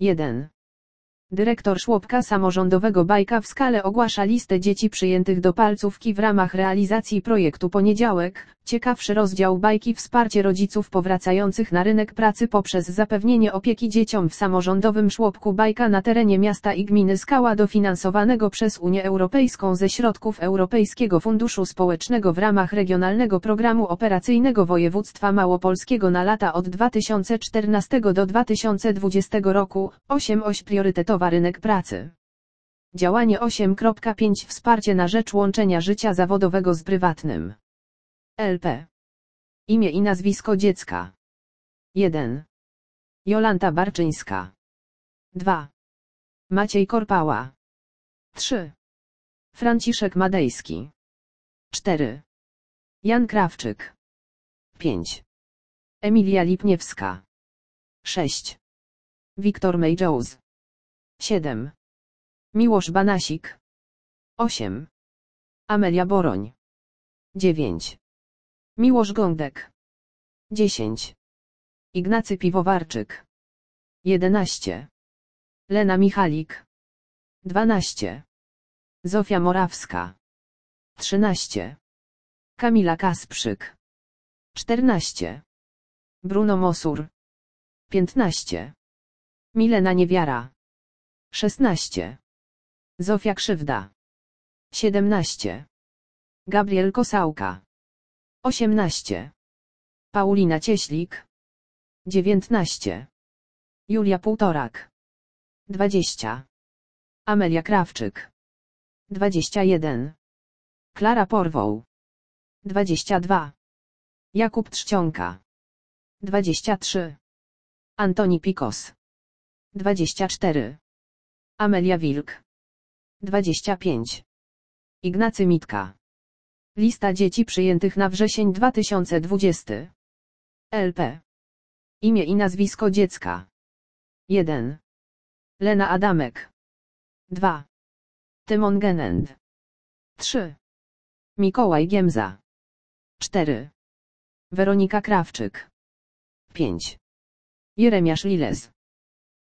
1. Dyrektor żłobka samorządowego Bajka w Skale ogłasza listę dzieci przyjętych do palcówki w ramach realizacji projektu Poniedziałek. Ciekawszy rozdział bajki: wsparcie rodziców powracających na rynek pracy poprzez zapewnienie opieki dzieciom w samorządowym żłobku Bajka na terenie miasta i gminy Skała, dofinansowanego przez Unię Europejską ze środków Europejskiego Funduszu Społecznego w ramach Regionalnego Programu Operacyjnego Województwa Małopolskiego na lata od 2014 do 2020 roku. 8.8 Priorytetowa rynek pracy. Działanie 8.5 Wsparcie na rzecz łączenia życia zawodowego z prywatnym. LP. Imię i nazwisko dziecka. 1. Jolanta Barczyńska. 2. Maciej Korpała. 3. Franciszek Madejski. 4. Jan Krawczyk. 5. Emilia Lipniewska. 6. Wiktor Mejjouz. 7. Miłosz Banasik. 8. Amelia Boroń. 9. Miłosz Gądek. 10. Ignacy Piwowarczyk. 11. Lena Michalik. 12. Zofia Morawska. 13. Kamila Kasprzyk. 14. Bruno Mosur. 15. Milena Niewiara. 16. Zofia Krzywda. 17. Gabriel Kosałka. 18. Paulina Cieślik. 19. Julia Półtorak. 20. Amelia Krawczyk. 21. Klara Porwoł. 22. Jakub Trzcionka. 23. Antoni Pikos. 24. Amelia Wilk. 25. Ignacy Mitka. Lista dzieci przyjętych na wrzesień 2020. LP. Imię i nazwisko dziecka. 1. Lena Adamek. 2. Tymon Genend. 3. Mikołaj Giemza. 4. Weronika Krawczyk. 5. Jeremiasz Liles.